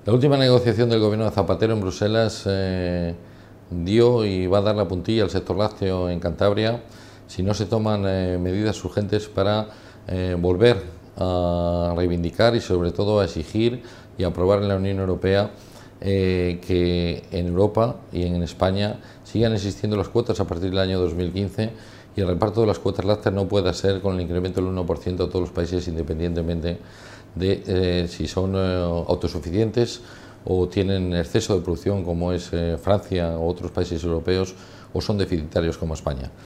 La última negociación del gobierno de Zapatero en Bruselas dio y va a dar la puntilla al sector lácteo en Cantabria si no se toman medidas urgentes para volver a reivindicar y sobre todo a exigir y aprobar en la Unión Europea que en Europa y en España sigan existiendo las cuotas a partir del año 2015 y el reparto de las cuotas lácteas no pueda ser con el incremento del 1% de todos los países, independientemente de si son autosuficientes o tienen exceso de producción como es Francia u otros países europeos, o son deficitarios como España.